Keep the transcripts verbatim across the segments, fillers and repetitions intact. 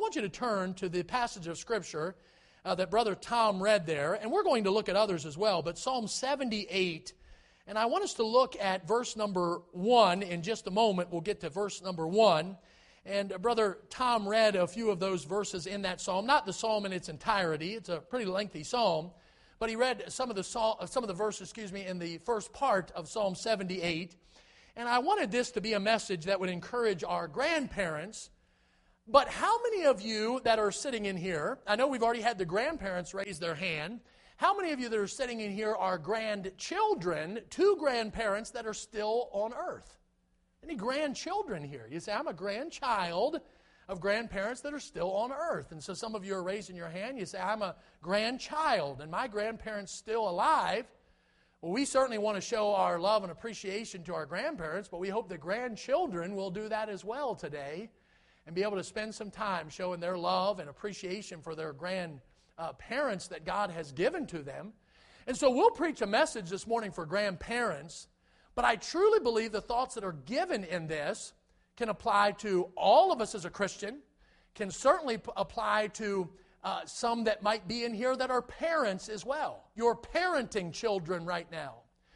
want you to turn to the passage of Scripture uh, that Brother Tom read there, and we're going to look at others as well, but Psalm seventy-eight, and I want us to look at verse number one in just a moment. We'll get to verse number one. And Brother Tom read a few of those verses in that psalm, not the psalm in its entirety. It's a pretty lengthy psalm, but he read some of the psalm, some of the verses, excuse me, in the first part of Psalm seventy-eight. And I wanted this to be a message that would encourage our grandparents. But how many of you that are sitting in here, I know we've already had the grandparents raise their hand. How many of you that are sitting in here are grandchildren, two grandparents that are still on earth? Any grandchildren here? You say, I'm a grandchild of grandparents that are still on earth. And so some of you are raising your hand. You say, I'm a grandchild, and my grandparents still alive. Well, we certainly want to show our love and appreciation to our grandparents, but we hope that grandchildren will do that as well today and be able to spend some time showing their love and appreciation for their grandparents that God has given to them. And so we'll preach a message this morning for grandparents. But I truly believe the thoughts that are given in this can apply to all of us as a Christian, can certainly p- apply to uh, some that might be in here that are parents as well. You're parenting children right now,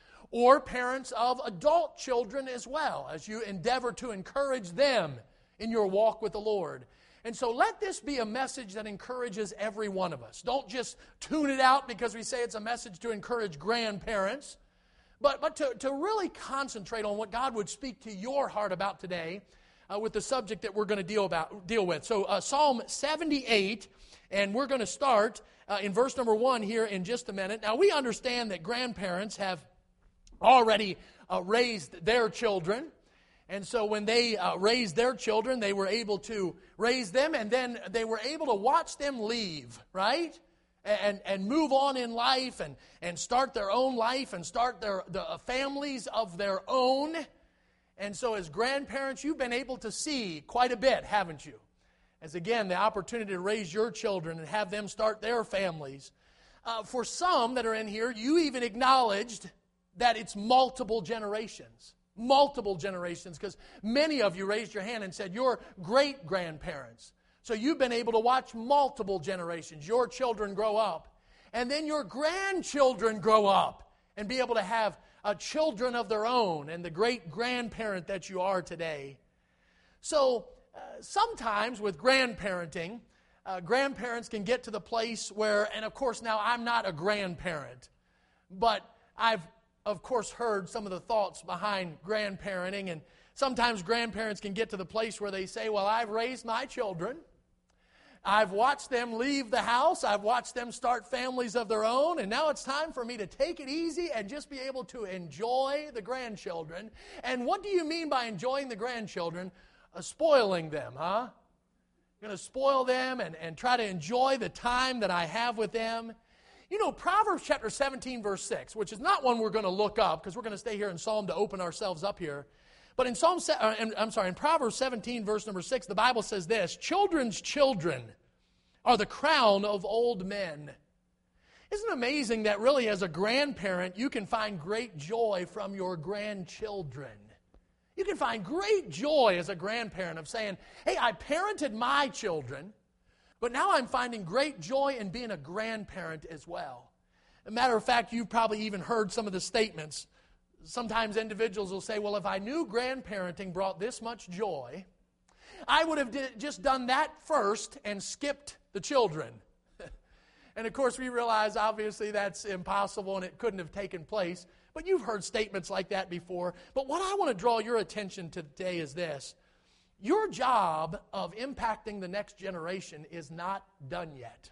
or parents of adult children as well, as you endeavor to encourage them in your walk with the Lord. And so let this be a message that encourages every one of us. Don't just tune it out because we say it's a message to encourage grandparents. But, but to, to really concentrate on what God would speak to your heart about today uh, with the subject that we're going to deal about deal with. So uh, Psalm seventy-eight, and we're going to start uh, in verse number one here in just a minute. Now, we understand that grandparents have already uh, raised their children. And so when they uh, raised their children, they were able to raise them, and then they were able to watch them leave, right? And, and move on in life and, and start their own life and start their the families of their own. And so as grandparents, you've been able to see quite a bit, haven't you? As again, the opportunity to raise your children and have them start their families. Uh, for some that are in here, you even acknowledged that it's multiple generations. Multiple generations, because many of you raised your hand and said you're great-grandparents. So you've been able to watch multiple generations. Your children grow up. And then your grandchildren grow up and be able to have uh, children of their own and the great-grandparent that you are today. So uh, sometimes with grandparenting, uh, grandparents can get to the place where, and of course now I'm not a grandparent, but I've of course heard some of the thoughts behind grandparenting. And sometimes grandparents can get to the place where they say, well, I've raised my children. I've watched them leave the house. I've watched them start families of their own. And now it's time for me to take it easy and just be able to enjoy the grandchildren. And what do you mean by enjoying the grandchildren? Uh, spoiling them, huh? I'm going to spoil them and, and try to enjoy the time that I have with them. You know, Proverbs chapter seventeen, verse six, which is not one we're going to look up because we're going to stay here in Psalm to open ourselves up here. But in Psalm, uh, I'm sorry, in Proverbs seventeen, verse number six, the Bible says this: children's children are the crown of old men. Isn't it amazing that really as a grandparent, you can find great joy from your grandchildren? You can find great joy as a grandparent of saying, hey, I parented my children, but now I'm finding great joy in being a grandparent as well. As a matter of fact, you've probably even heard some of the statements. Sometimes individuals will say, well, if I knew grandparenting brought this much joy, I would have did, just done that first and skipped the children. And of course, we realize obviously that's impossible and it couldn't have taken place. But you've heard statements like that before. But what I want to draw your attention to today is this. Your job of impacting the next generation is not done yet.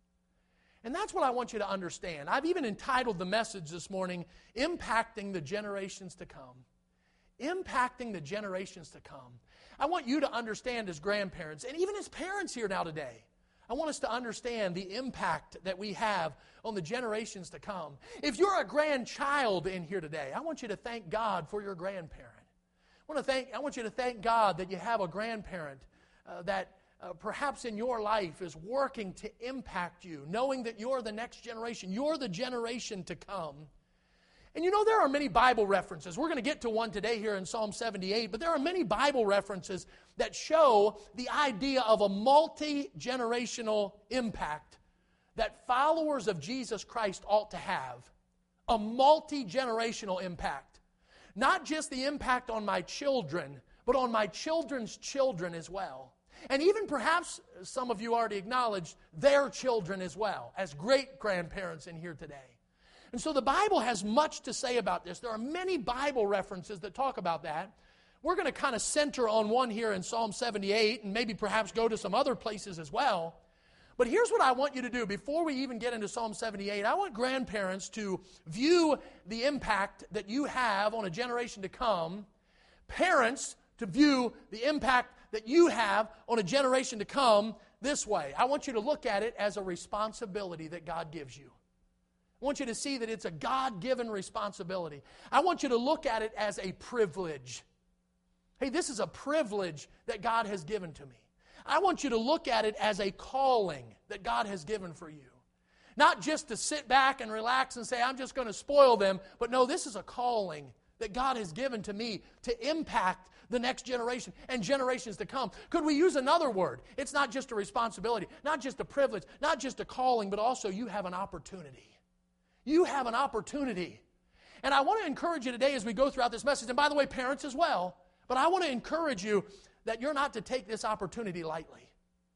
And that's what I want you to understand. I've even entitled the message this morning, Impacting the Generations to Come. Impacting the generations to come. I want you to understand as grandparents, and even as parents here now today, I want us to understand the impact that we have on the generations to come. If you're a grandchild in here today, I want you to thank God for your grandparent. I want to thank, I want you to thank God that you have a grandparent uh, that uh, perhaps in your life is working to impact you, knowing that you're the next generation. You're the generation to come. And you know, there are many Bible references. We're going to get to one today here in Psalm seventy-eight, but there are many Bible references that show the idea of a multi-generational impact that followers of Jesus Christ ought to have. A multi-generational impact. Not just the impact on my children, but on my children's children as well. And even perhaps, some of you already acknowledged, their children as well, as great-grandparents in here today. And so the Bible has much to say about this. There are many Bible references that talk about that. We're going to kind of center on one here in Psalm seventy-eight and maybe perhaps go to some other places as well. But here's what I want you to do. Before we even get into Psalm seventy-eight, I want grandparents to view the impact that you have on a generation to come. Parents to view the impact that you have on a generation to come this way. I want you to look at it as a responsibility that God gives you. I want you to see that it's a God-given responsibility. I want you to look at it as a privilege. Hey, this is a privilege that God has given to me. I want you to look at it as a calling that God has given for you. Not just to sit back and relax and say, I'm just going to spoil them, but no, this is a calling that God has given to me to impact the next generation and generations to come. Could we use another word? It's not just a responsibility, not just a privilege, not just a calling, but also you have an opportunity. You have an opportunity. And I want to encourage you today as we go throughout this message, and by the way, parents as well, but I want to encourage you that you're not to take this opportunity lightly.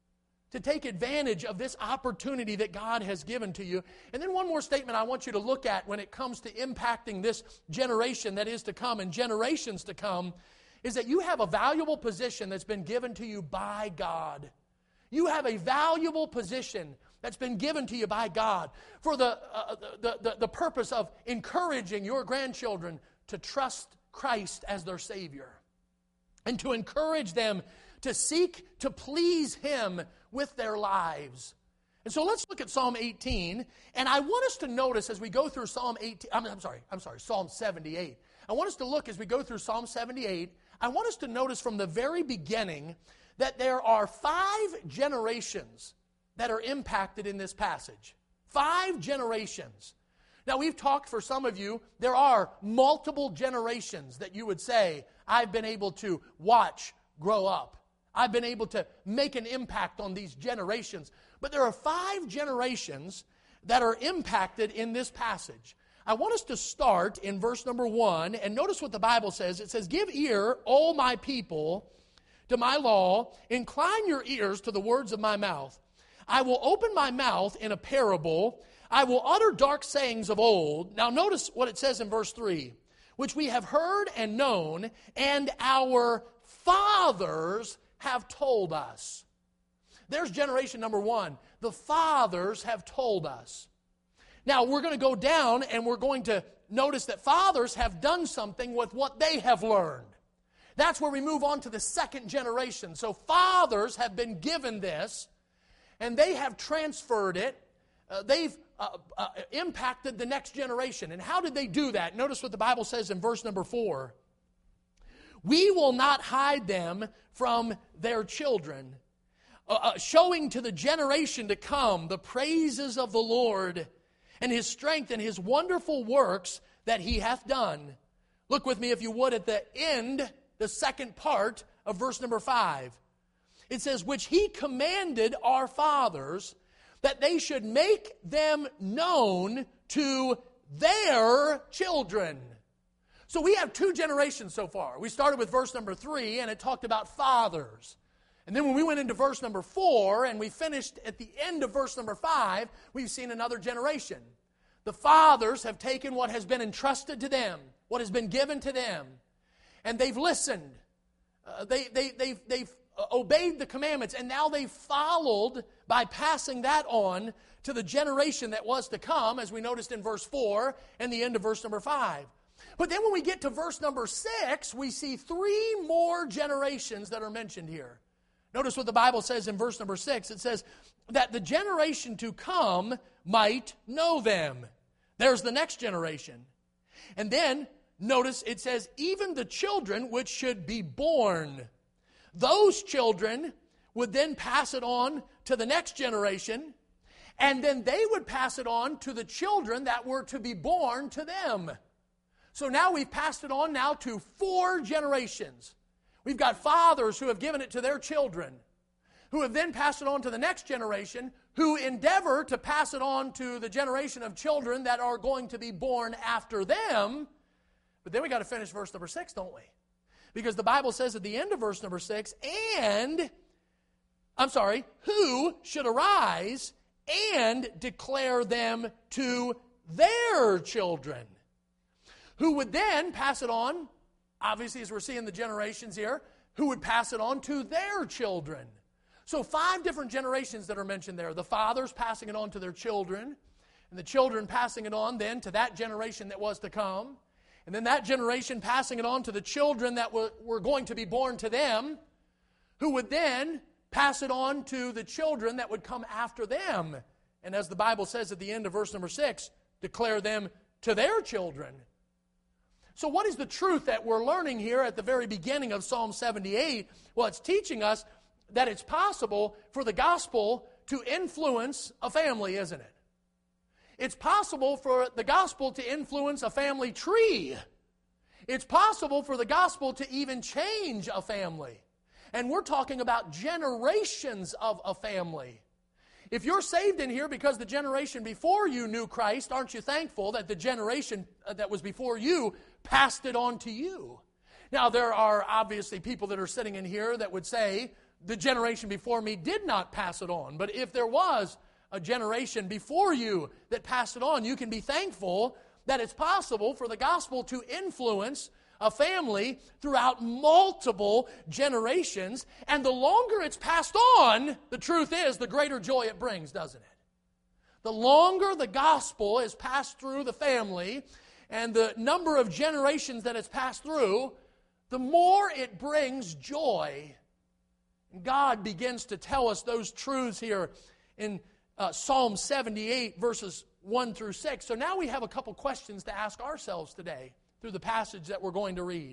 To take advantage of this opportunity that God has given to you. And then one more statement I want you to look at when it comes to impacting this generation that is to come and generations to come is that you have a valuable position that's been given to you by God. You have a valuable position that's been given to you by God for the, uh, the, the, the purpose of encouraging your grandchildren to trust Christ as their Savior and to encourage them to seek to please Him with their lives. And so let's look at Psalm eighteen, and I want us to notice as we go through Psalm eighteen, I'm, I'm sorry, I'm sorry, Psalm seventy-eight. I want us to look as we go through Psalm seventy-eight, I want us to notice from the very beginning that there are five generations that are impacted in this passage. Five generations. Now, we've talked for some of you, there are multiple generations that you would say, I've been able to watch grow up. I've been able to make an impact on these generations. But there are five generations that are impacted in this passage. I want us to start in verse number one, and notice what the Bible says. It says, give ear, O my people, to my law. Incline your ears to the words of my mouth. I will open my mouth in a parable. I will utter dark sayings of old. Now notice what it says in verse three. Which we have heard and known, and our fathers have told us. There's generation number one. The fathers have told us. Now we're going to go down and we're going to notice that fathers have done something with what they have learned. That's where we move on to the second generation. So fathers have been given this, and they have transferred it. Uh, they've uh, uh, impacted the next generation. And how did they do that? Notice what the Bible says in verse number four. We will not hide them from their children, uh, uh, showing to the generation to come the praises of the Lord and His strength and His wonderful works that He hath done. Look with me, if you would, at the end, the second part of verse number five. It says, which He commanded our fathers, that they should make them known to their children. So we have two generations so far. We started with verse number three, and it talked about fathers. And then when we went into verse number four, and we finished at the end of verse number five, we've seen another generation. The fathers have taken what has been entrusted to them, what has been given to them, and they've listened. Uh, they, they, they've, they've obeyed the commandments, and now they've followed by passing that on to the generation that was to come, as we noticed in verse four and the end of verse number five. But then when we get to verse number six, we see three more generations that are mentioned here. Notice what the Bible says in verse number six. It says that the generation to come might know them. There's the next generation. And then, notice it says, even the children which should be born. Those children would then pass it on to the next generation, and then they would pass it on to the children that were to be born to them. So now we've passed it on now to four generations. We've got fathers who have given it to their children, who have then passed it on to the next generation, who endeavor to pass it on to the generation of children that are going to be born after them. But then we got to finish verse number six, don't we? Because the Bible says at the end of verse number six, and, I'm sorry, who should arise and declare them to their children, who would then pass it on, obviously as we're seeing the generations here, who would pass it on to their children. So five different generations that are mentioned there. The fathers passing it on to their children, and the children passing it on then to that generation that was to come, and then that generation passing it on to the children that were, were going to be born to them, who would then pass it on to the children that would come after them. And as the Bible says at the end of verse number six, declare them to their children. So what is the truth that we're learning here at the very beginning of Psalm seventy-eight? Well, it's teaching us that it's possible for the gospel to influence a family, isn't it? It's possible for the gospel to influence a family tree. It's possible for the gospel to even change a family. And we're talking about generations of a family. If you're saved in here because the generation before you knew Christ, aren't you thankful that the generation that was before you passed it on to you? Now, there are obviously people that are sitting in here that would say, the generation before me did not pass it on. But if there was a generation before you that passed it on, you can be thankful that it's possible for the gospel to influence a family throughout multiple generations. And the longer it's passed on, the truth is, the greater joy it brings, doesn't it? The longer the gospel is passed through the family and the number of generations that it's passed through, the more it brings joy. God begins to tell us those truths here in uh, Psalm seventy-eight, verses one through six. So now we have a couple questions to ask ourselves today through the passage that we're going to read.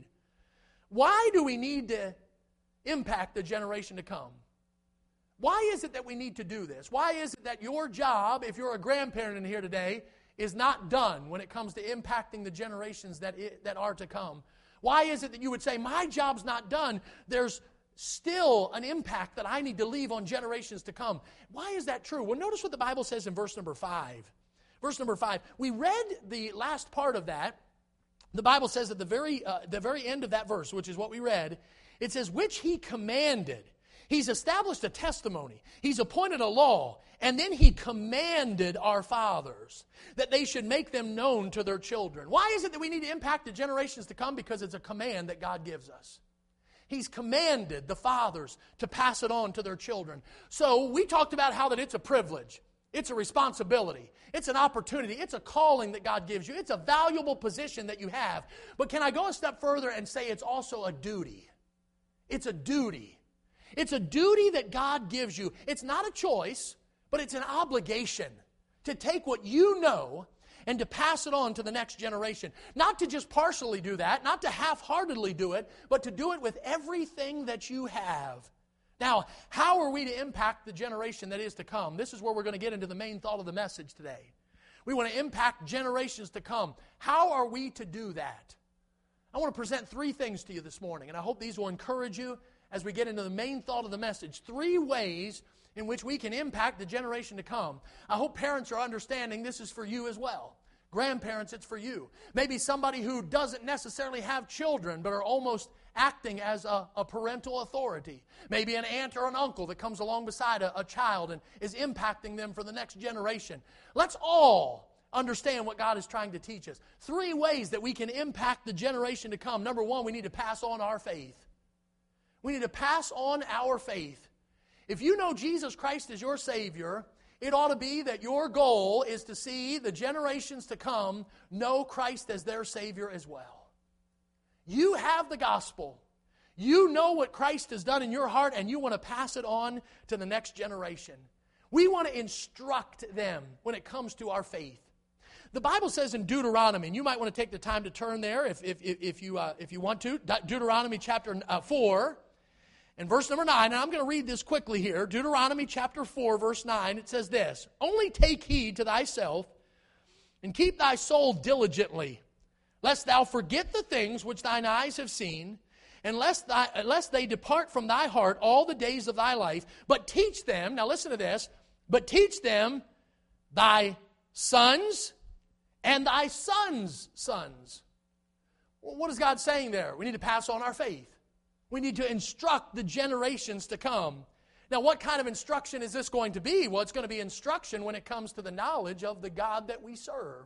Why do we need to impact the generation to come? Why is it that we need to do this? Why is it that your job, if you're a grandparent in here today, is not done when it comes to impacting the generations that, it, that are to come? Why is it that you would say, my job's not done, there's still an impact that I need to leave on generations to come? Why is that true? Well, notice what the Bible says in verse number five. Verse number five. We read the last part of that. The Bible says at the very, uh, the very end of that verse, which is what we read, it says, which he commanded. He's established a testimony. He's appointed a law. And then he commanded our fathers that they should make them known to their children. Why is it that we need to impact the generations to come? Because it's a command that God gives us. He's commanded the fathers to pass it on to their children. So we talked about how that it's a privilege. It's a responsibility. It's an opportunity. It's a calling that God gives you. It's a valuable position that you have. But can I go a step further and say it's also a duty? It's a duty. It's a duty that God gives you. It's not a choice, but it's an obligation to take what you know and to pass it on to the next generation. Not to just partially do that, not to half-heartedly do it, but to do it with everything that you have. Now, how are we to impact the generation that is to come? This is where we're going to get into the main thought of the message today. We want to impact generations to come. How are we to do that? I want to present three things to you this morning, and I hope these will encourage you as we get into the main thought of the message. Three ways in which we can impact the generation to come. I hope parents are understanding this is for you as well. Grandparents, it's for you. Maybe somebody who doesn't necessarily have children but are almost acting as a, a parental authority. Maybe an aunt or an uncle that comes along beside a, a child and is impacting them for the next generation. Let's all understand what God is trying to teach us. Three ways that we can impact the generation to come. Number one, we need to pass on our faith. We need to pass on our faith. If you know Jesus Christ as your Savior, it ought to be that your goal is to see the generations to come know Christ as their Savior as well. You have the gospel. You know what Christ has done in your heart, and you want to pass it on to the next generation. We want to instruct them when it comes to our faith. The Bible says in Deuteronomy, and you might want to take the time to turn there if, if, if, you, uh, if you want to, Deuteronomy chapter uh, four. In verse number nine, and I'm going to read this quickly here. Deuteronomy chapter four, verse nine, it says this, only take heed to thyself and keep thy soul diligently, lest thou forget the things which thine eyes have seen, and lest, thy, lest they depart from thy heart all the days of thy life, but teach them, now listen to this, but teach them thy sons and thy sons' sons. Well, what is God saying there? We need to pass on our faith. We need to instruct the generations to come. Now, what kind of instruction is this going to be? Well, it's going to be instruction when it comes to the knowledge of the God that we serve.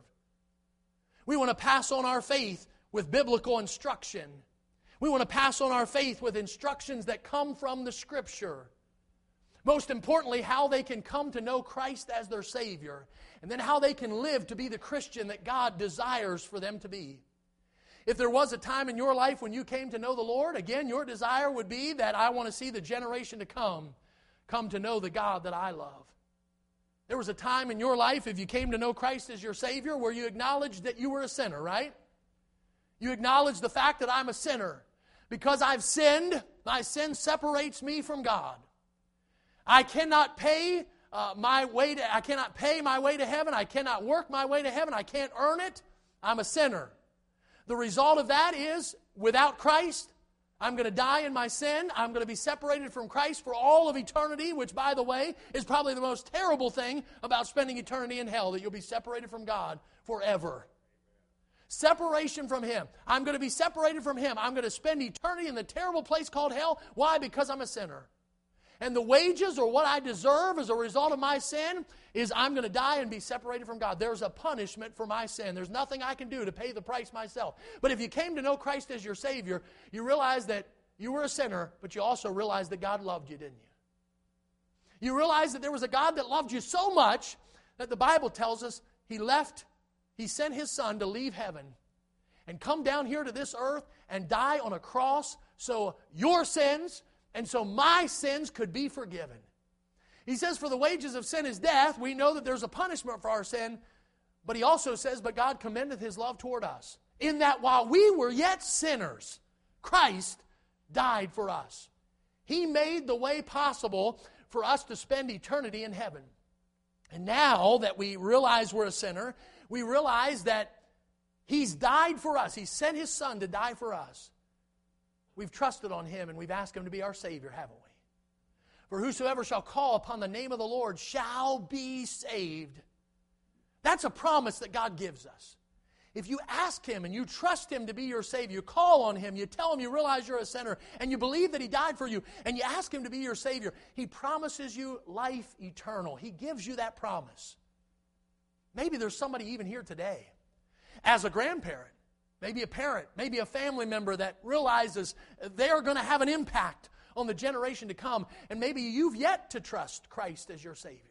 We want to pass on our faith with biblical instruction. We want to pass on our faith with instructions that come from the Scripture. Most importantly, how they can come to know Christ as their Savior, and then how they can live to be the Christian that God desires for them to be. If there was a time in your life when you came to know the Lord, again, your desire would be that I want to see the generation to come, come to know the God that I love. There was a time in your life, if you came to know Christ as your Savior, where you acknowledged that you were a sinner, right? You acknowledged the fact that I'm a sinner. Because I've sinned, my sin separates me from God. I cannot pay uh, my way to, I cannot pay my way to heaven. I cannot work my way to heaven. I can't earn it. I'm a sinner. The result of that is, without Christ, I'm going to die in my sin. I'm going to be separated from Christ for all of eternity, which, by the way, is probably the most terrible thing about spending eternity in hell, that you'll be separated from God forever. Separation from Him. I'm going to be separated from Him. I'm going to spend eternity in the terrible place called hell. Why? Because I'm a sinner. And the wages, or what I deserve as a result of my sin, is I'm going to die and be separated from God. There's a punishment for my sin. There's nothing I can do to pay the price myself. But if you came to know Christ as your Savior, you realize that you were a sinner, but you also realized that God loved you, didn't you? You realized that there was a God that loved you so much that the Bible tells us He left He sent His Son to leave heaven and come down here to this earth and die on a cross so your sins and so my sins could be forgiven. He says, for the wages of sin is death. We know that there's a punishment for our sin. But He also says, but God commendeth His love toward us, in that while we were yet sinners, Christ died for us. He made the way possible for us to spend eternity in heaven. And now that we realize we're a sinner, we realize that He's died for us. He sent His Son to die for us. We've trusted on Him and we've asked Him to be our Savior, haven't we? For whosoever shall call upon the name of the Lord shall be saved. That's a promise that God gives us. If you ask Him and you trust Him to be your Savior, you call on Him, you tell Him you realize you're a sinner, and you believe that He died for you, and you ask Him to be your Savior, He promises you life eternal. He gives you that promise. Maybe there's somebody even here today, as a grandparent, maybe a parent, maybe a family member that realizes they are going to have an impact on the generation to come, and maybe you've yet to trust Christ as your Savior.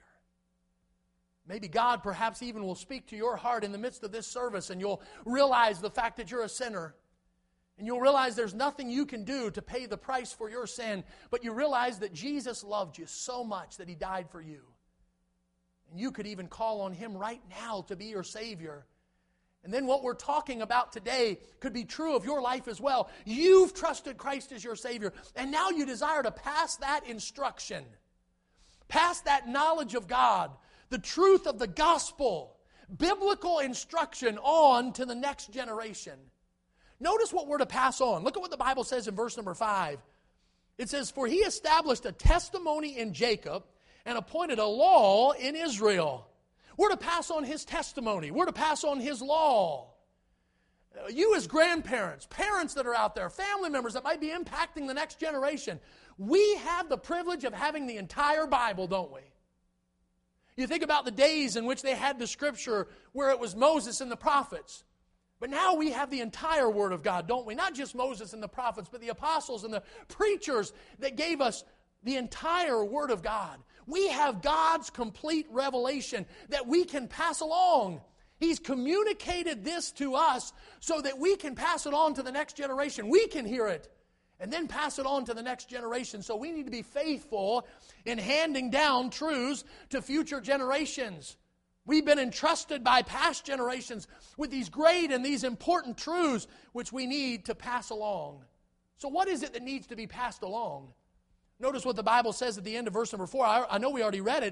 Maybe God perhaps even will speak to your heart in the midst of this service, and you'll realize the fact that you're a sinner. And you'll realize there's nothing you can do to pay the price for your sin, but you realize that Jesus loved you so much that He died for you. And you could even call on Him right now to be your Savior. And then what we're talking about today could be true of your life as well. You've trusted Christ as your Savior, and now you desire to pass that instruction, pass that knowledge of God, the truth of the gospel, biblical instruction on to the next generation. Notice what we're to pass on. Look at what the Bible says in verse number five. It says, for He established a testimony in Jacob and appointed a law in Israel. We're to pass on His testimony. We're to pass on His law. You as grandparents, parents that are out there, family members that might be impacting the next generation, we have the privilege of having the entire Bible, don't we? You think about the days in which they had the Scripture where it was Moses and the prophets. But now we have the entire Word of God, don't we? Not just Moses and the prophets, but the apostles and the preachers that gave us the entire Word of God. We have God's complete revelation that we can pass along. He's communicated this to us so that we can pass it on to the next generation. We can hear it and then pass it on to the next generation. So we need to be faithful in handing down truths to future generations. We've been entrusted by past generations with these great and these important truths which we need to pass along. So what is it that needs to be passed along? Notice what the Bible says at the end of verse number four. I, I know we already read it, but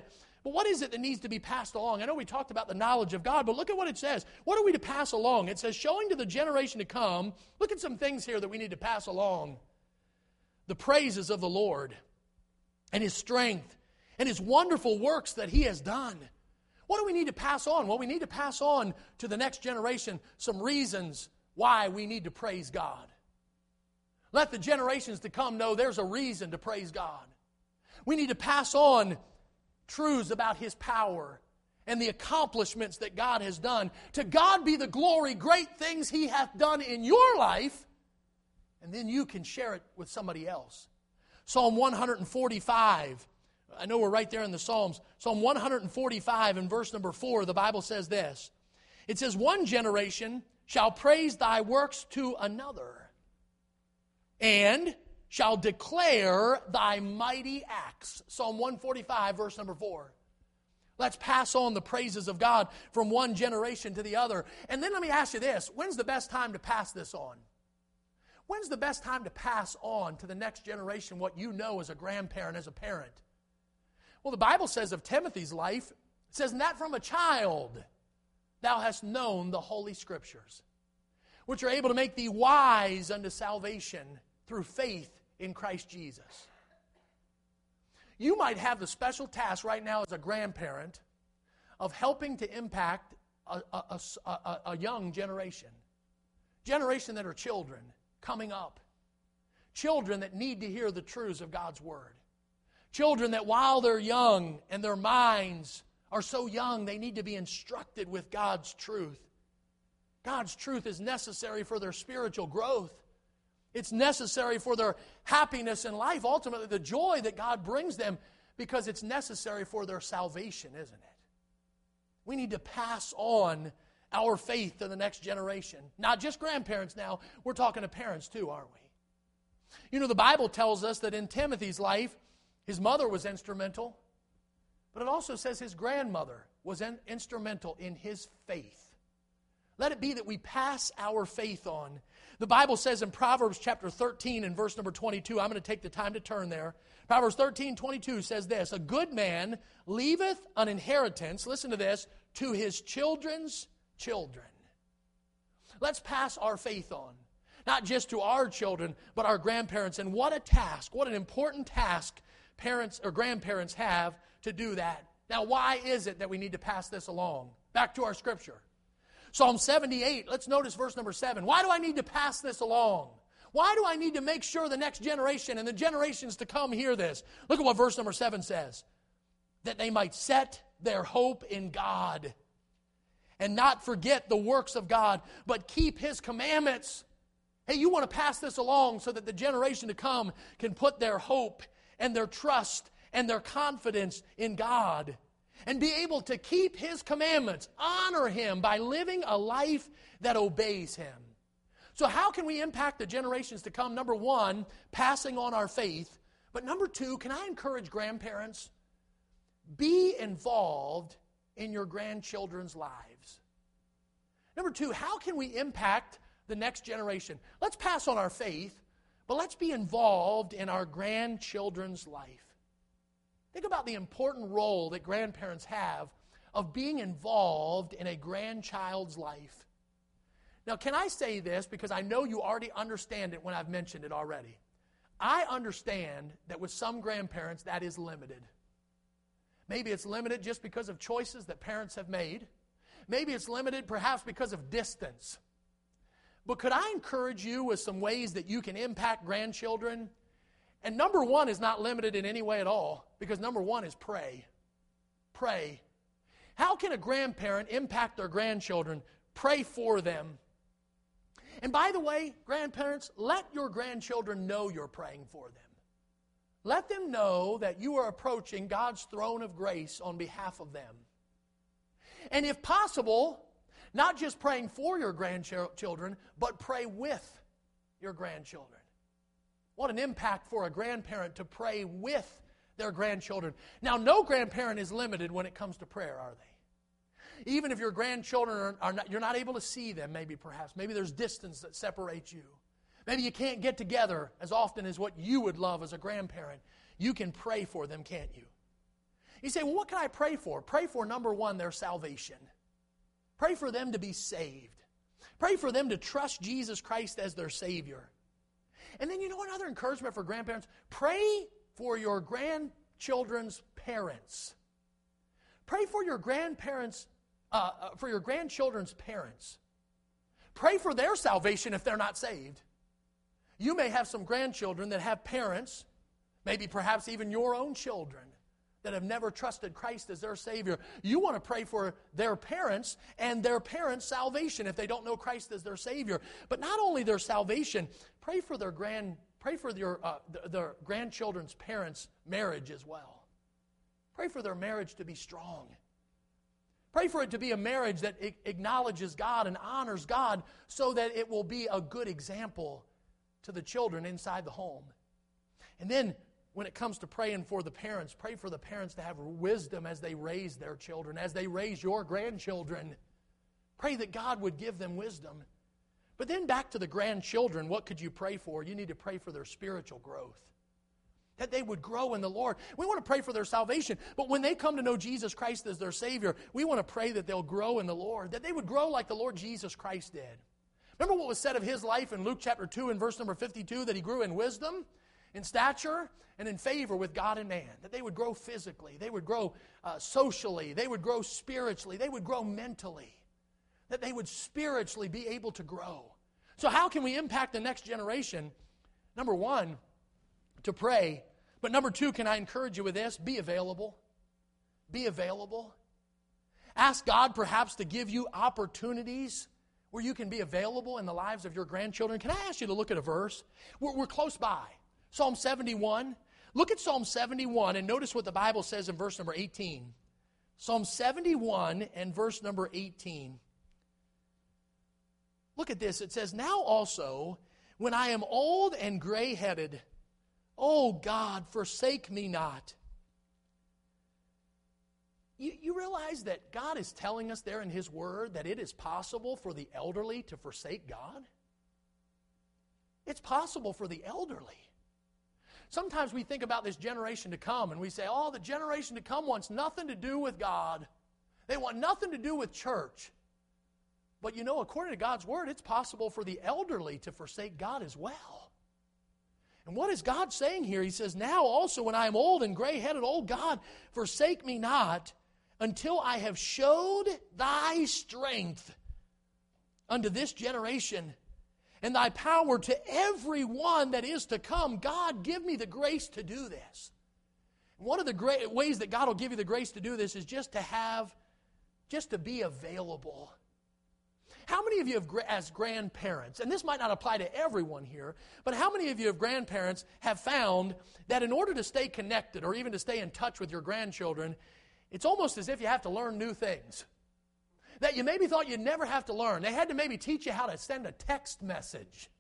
But what is it that needs to be passed along? I know we talked about the knowledge of God, but look at what it says. What are we to pass along? It says, showing to the generation to come, look at some things here that we need to pass along. The praises of the Lord and His strength and His wonderful works that He has done. What do we need to pass on? Well, we need to pass on to the next generation some reasons why we need to praise God. Let the generations to come know there's a reason to praise God. We need to pass on truths about His power and the accomplishments that God has done. To God be the glory, great things He hath done in your life, and then you can share it with somebody else. Psalm one forty-five, I know we're right there in the Psalms. Psalm one forty-five and verse number four, the Bible says this. It says, one generation shall praise thy works to another, and shall declare thy mighty acts. Psalm one forty-five, verse number four. Let's pass on the praises of God from one generation to the other. And then let me ask you this. When's the best time to pass this on? When's the best time to pass on to the next generation what you know as a grandparent, as a parent? Well, the Bible says of Timothy's life, it says, and that from a child thou hast known the Holy Scriptures, which are able to make thee wise unto salvation through faith in Christ Jesus. You might have the special task right now as a grandparent of helping to impact a, a, a, a, a young generation. Generation that are children coming up. Children that need to hear the truths of God's Word. Children that while they're young and their minds are so young, they need to be instructed with God's truth. God's truth is necessary for their spiritual growth. It's necessary for their happiness in life, ultimately the joy that God brings them, because it's necessary for their salvation, isn't it? We need to pass on our faith to the next generation. Not just grandparents now, we're talking to parents too, aren't we? You know, the Bible tells us that in Timothy's life, his mother was instrumental, but it also says his grandmother was in, instrumental in his faith. Let it be that we pass our faith on. The Bible says in Proverbs chapter thirteen and verse number twenty-two, I'm going to take the time to turn there. Proverbs thirteen, twenty-two says this, a good man leaveth an inheritance, listen to this, to his children's children. Let's pass our faith on. Not just to our children, but our grandparents. And what a task, what an important task parents or grandparents have to do that. Now, why is it that we need to pass this along? Back to our scripture. Psalm seventy-eight, let's notice verse number seven. Why do I need to pass this along? Why do I need to make sure the next generation and the generations to come hear this? Look at what verse number seven says. That they might set their hope in God and not forget the works of God, but keep His commandments. Hey, you want to pass this along so that the generation to come can put their hope and their trust and their confidence in God and be able to keep His commandments, honor Him by living a life that obeys Him. So how can we impact the generations to come? Number one, passing on our faith. But number two, can I encourage grandparents? Be involved in your grandchildren's lives. Number two, how can we impact the next generation? Let's pass on our faith, but let's be involved in our grandchildren's life. Think about the important role that grandparents have of being involved in a grandchild's life. Now, can I say this, because I know you already understand it when I've mentioned it already. I understand that with some grandparents that is limited. Maybe it's limited just because of choices that parents have made. Maybe it's limited perhaps because of distance. But could I encourage you with some ways that you can impact grandchildren? And number one is not limited in any way at all, because number one is pray. Pray. How can a grandparent impact their grandchildren? Pray for them. And by the way, grandparents, let your grandchildren know you're praying for them. Let them know that you are approaching God's throne of grace on behalf of them. And if possible, not just praying for your grandchildren, but pray with your grandchildren. What an impact for a grandparent to pray with their grandchildren. Now, no grandparent is limited when it comes to prayer, are they? Even if your grandchildren are, are not, you're not able to see them, maybe perhaps. Maybe there's distance that separates you. Maybe you can't get together as often as what you would love as a grandparent. You can pray for them, can't you? You say, well, what can I pray for? Pray for, number one, their salvation. Pray for them to be saved. Pray for them to trust Jesus Christ as their Savior. And then you know another encouragement for grandparents? Pray for your grandchildren's parents. Pray for your grandparents, uh, uh, for your grandchildren's parents. Pray for their salvation if they're not saved. You may have some grandchildren that have parents, maybe perhaps even your own children, that have never trusted Christ as their Savior. You want to pray for their parents and their parents' salvation if they don't know Christ as their Savior. But not only their salvation, pray for their grand, pray for their, uh, their grandchildren's parents' marriage as well. Pray for their marriage to be strong. Pray for it to be a marriage that acknowledges God and honors God so that it will be a good example to the children inside the home. And then when it comes to praying for the parents, pray for the parents to have wisdom as they raise their children, as they raise your grandchildren. Pray that God would give them wisdom. But then back to the grandchildren, what could you pray for? You need to pray for their spiritual growth, that they would grow in the Lord. We want to pray for their salvation, but when they come to know Jesus Christ as their Savior, we want to pray that they'll grow in the Lord, that they would grow like the Lord Jesus Christ did. Remember what was said of His life in Luke chapter two and verse number fifty-two, that He grew in wisdom, in stature, and in favor with God and man, that they would grow physically, they would grow uh, socially, they would grow spiritually, they would grow mentally, that they would spiritually be able to grow. So how can we impact the next generation? Number one, to pray. But number two, can I encourage you with this? Be available. Be available. Ask God perhaps to give you opportunities where you can be available in the lives of your grandchildren. Can I ask you to look at a verse? We're, we're close by. Psalm seventy-one. Look at Psalm seventy-one and notice what the Bible says in verse number eighteen. Psalm seventy-one and verse number eighteen. Look at this. It says, now also, when I am old and gray-headed, O God, forsake me not. You, you realize that God is telling us there in His Word that it is possible for the elderly to forsake God? It's possible for the elderly. Sometimes we think about this generation to come and we say, oh, the generation to come wants nothing to do with God. They want nothing to do with church. But you know, according to God's Word, it's possible for the elderly to forsake God as well. And what is God saying here? He says, now also when I am old and gray-headed, O God, forsake me not until I have showed thy strength unto this generation and thy power to every one that is to come. God, give me the grace to do this. One of the great ways that God will give you the grace to do this is just to have, just to be available. How many of you have, as grandparents, and this might not apply to everyone here, but how many of you as grandparents have found that in order to stay connected or even to stay in touch with your grandchildren, it's almost as if you have to learn new things that you maybe thought you'd never have to learn? They had to maybe teach you how to send a text message.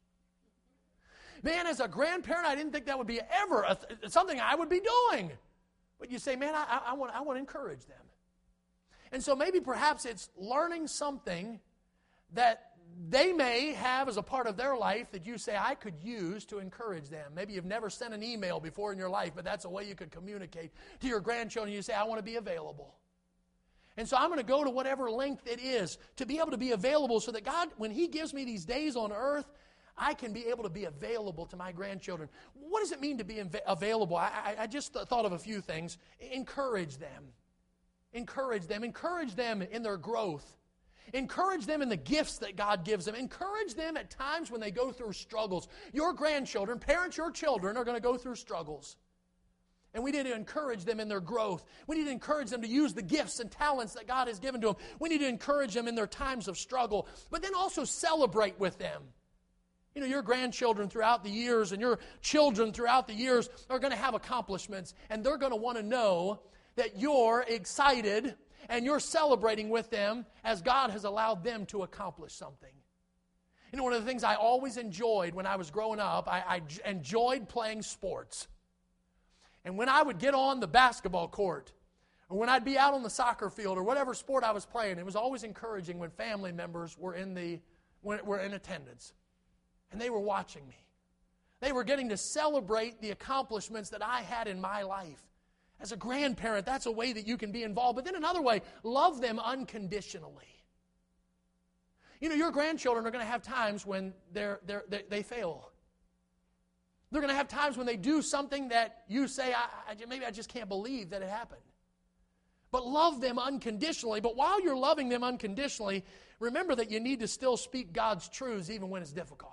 Man, as a grandparent, I didn't think that would be ever a th- something I would be doing. But you say, man, I, I, I, want, I want to encourage them. And so maybe perhaps it's learning something that they may have as a part of their life that you say, I could use to encourage them. Maybe you've never sent an email before in your life, but that's a way you could communicate to your grandchildren. You say, I want to be available. And so I'm going to go to whatever length it is to be able to be available so that God, when He gives me these days on earth, I can be able to be available to my grandchildren. What does it mean to be inv- available? I, I, I just th- thought of a few things. Encourage them. Encourage them. Encourage them in their growth. Encourage them in the gifts that God gives them. Encourage them at times when they go through struggles. Your grandchildren, parents, your children are going to go through struggles. And we need to encourage them in their growth. We need to encourage them to use the gifts and talents that God has given to them. We need to encourage them in their times of struggle, but then also celebrate with them. You know, your grandchildren throughout the years and your children throughout the years are going to have accomplishments, and they're going to want to know that you're excited and you're celebrating with them as God has allowed them to accomplish something. You know, one of the things I always enjoyed when I was growing up, I, I j- enjoyed playing sports. And when I would get on the basketball court, or when I'd be out on the soccer field, or whatever sport I was playing, it was always encouraging when family members were in the were in attendance, and they were watching me. They were getting to celebrate the accomplishments that I had in my life As a grandparent, that's a way that you can be involved. But then another way, love them unconditionally. You know, your grandchildren are going to have times when they're, they're, they they fail. They're going to have times when they do something that you say, I, I, maybe I just can't believe that it happened. But love them unconditionally. But while you're loving them unconditionally, remember that you need to still speak God's truths even when it's difficult.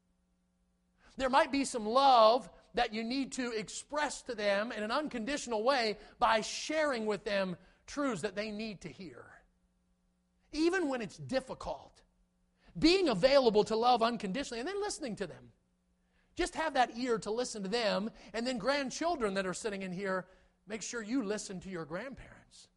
There might be some love that you need to express to them in an unconditional way by sharing with them truths that they need to hear. Even when it's difficult. Being available to love unconditionally and then listening to them. Just have that ear to listen to them. And then grandchildren that are sitting in here, make sure you listen to your grandparents.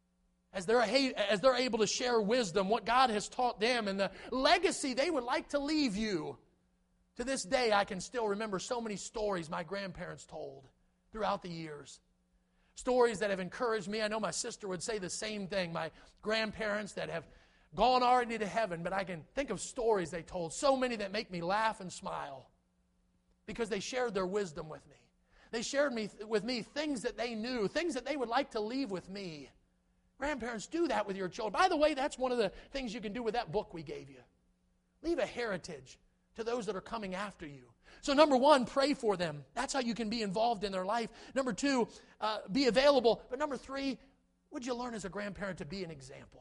As they're, as they're able to share wisdom, what God has taught them, and the legacy they would like to leave you. To this day, I can still remember so many stories my grandparents told throughout the years. Stories that have encouraged me. I know my sister would say the same thing. My grandparents that have gone already to heaven, but I can think of stories they told, so many that make me laugh and smile because they shared their wisdom with me. They shared me, with me things that they knew, things that they would like to leave with me. Grandparents, do that with your children. By the way, that's one of the things you can do with that book we gave you. Leave a heritage to those that are coming after you. So number one, pray for them. That's how you can be involved in their life. Number two, uh, be available. But number three, would you learn as a grandparent to be an example?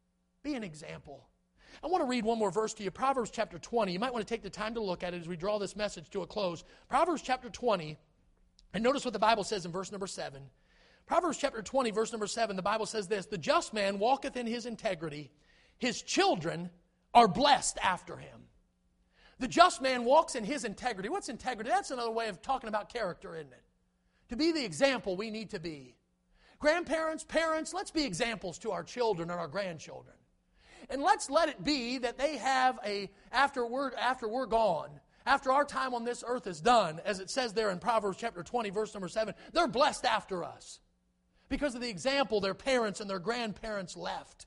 Be an example. I want to read one more verse to you. Proverbs chapter twenty. You might want to take the time to look at it as we draw this message to a close. Proverbs chapter twenty. And notice what the Bible says in verse number seven. Proverbs chapter twenty, verse number seven, the Bible says this: the just man walketh in his integrity. His children are blessed after him. The just man walks in his integrity. What's integrity? That's another way of talking about character, isn't it? To be the example we need to be. Grandparents, parents, let's be examples to our children and our grandchildren. And let's let it be that they have a, after we're, after we're gone, after our time on this earth is done, as it says there in Proverbs chapter twenty, verse number seven, they're blessed after us because of the example their parents and their grandparents left.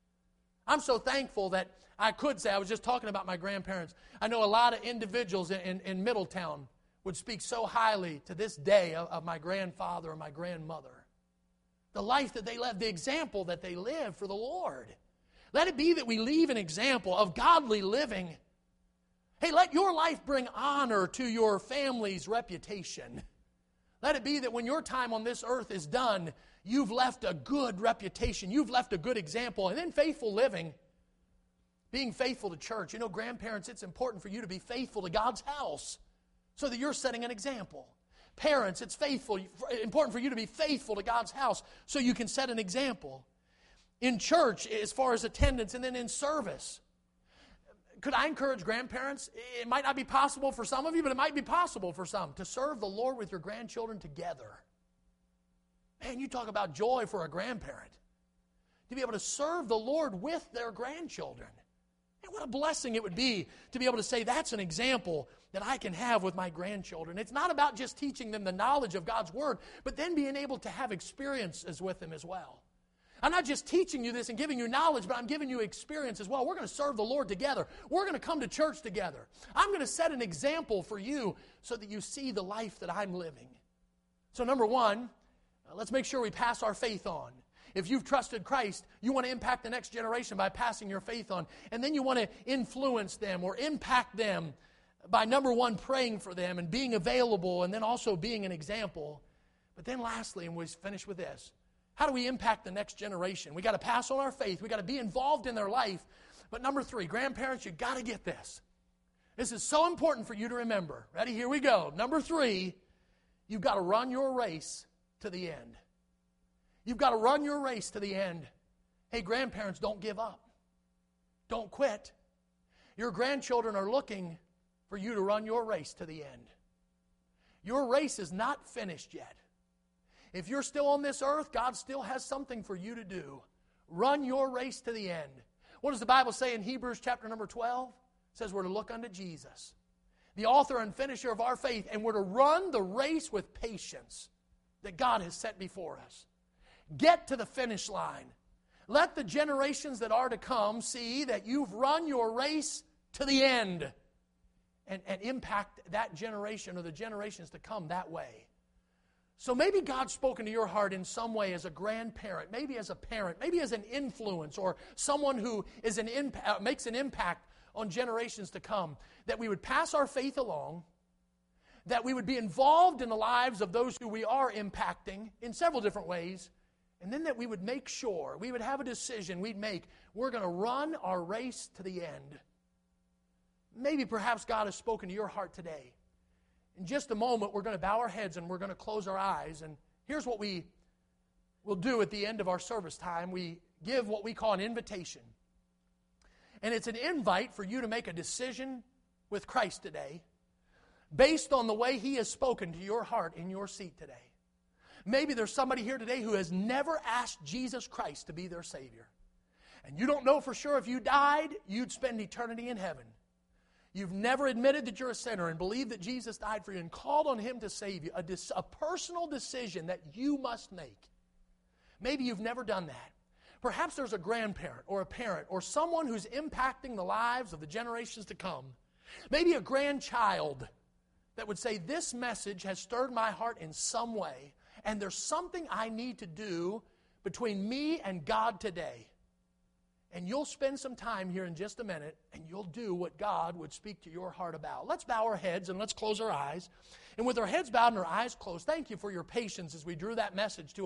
I'm so thankful that I could say, I was just talking about my grandparents. I know a lot of individuals in, in, in Middletown would speak so highly to this day of, of my grandfather and my grandmother. The life that they led, the example that they lived for the Lord. Let it be that we leave an example of godly living. Hey, let your life bring honor to your family's reputation. Let it be that when your time on this earth is done, you've left a good reputation. You've left a good example. And then faithful living. Being faithful to church. You know, grandparents, it's important for you to be faithful to God's house so that you're setting an example. Parents, it's faithful, important for you to be faithful to God's house so you can set an example. In church, as far as attendance, and then in service. Could I encourage grandparents? It might not be possible for some of you, but it might be possible for some to serve the Lord with your grandchildren together. Man, you talk about joy for a grandparent. To be able to serve the Lord with their grandchildren. And what a blessing it would be to be able to say, that's an example that I can have with my grandchildren. It's not about just teaching them the knowledge of God's Word, but then being able to have experiences with them as well. I'm not just teaching you this and giving you knowledge, but I'm giving you experience as well. We're going to serve the Lord together. We're going to come to church together. I'm going to set an example for you so that you see the life that I'm living. So number one, uh, let's make sure we pass our faith on. If you've trusted Christ, you want to impact the next generation by passing your faith on. And then you want to influence them or impact them by, number one, praying for them and being available and then also being an example. But then lastly, and we'll finish with this, how do we impact the next generation? We got to pass on our faith. We got to be involved in their life. But number three, grandparents, you got to get this. This is so important for you to remember. Ready? Here we go. Number three, you've got to run your race to the end. You've got to run your race to the end. Hey, grandparents, don't give up. Don't quit. Your grandchildren are looking for you to run your race to the end. Your race is not finished yet. If you're still on this earth, God still has something for you to do. Run your race to the end. What does the Bible say in Hebrews chapter number twelve? It says we're to look unto Jesus, the author and finisher of our faith, and we're to run the race with patience that God has set before us. Get to the finish line. Let the generations that are to come see that you've run your race to the end and, and impact that generation or the generations to come that way. So maybe God's spoken to your heart in some way as a grandparent, maybe as a parent, maybe as an influence, or someone who is an impa- makes an impact on generations to come, that we would pass our faith along, that we would be involved in the lives of those who we are impacting in several different ways, and then that we would make sure, we would have a decision we'd make, we're going to run our race to the end. Maybe perhaps God has spoken to your heart today. In just a moment, we're going to bow our heads and we're going to close our eyes. And here's what we will do at the end of our service time. We give what we call an invitation. And it's an invite for you to make a decision with Christ today based on the way He has spoken to your heart in your seat today. Maybe there's somebody here today who has never asked Jesus Christ to be their Savior. And you don't know for sure if you died, you'd spend eternity in heaven. You've never admitted that you're a sinner and believed that Jesus died for you and called on Him to save you. A, dis- a personal decision that you must make. Maybe you've never done that. Perhaps there's a grandparent or a parent or someone who's impacting the lives of the generations to come. Maybe a grandchild that would say, this message has stirred my heart in some way, and there's something I need to do between me and God today. And you'll spend some time here in just a minute, and you'll do what God would speak to your heart about. Let's bow our heads and let's close our eyes. And with our heads bowed and our eyes closed, thank you for your patience as we drew that message to a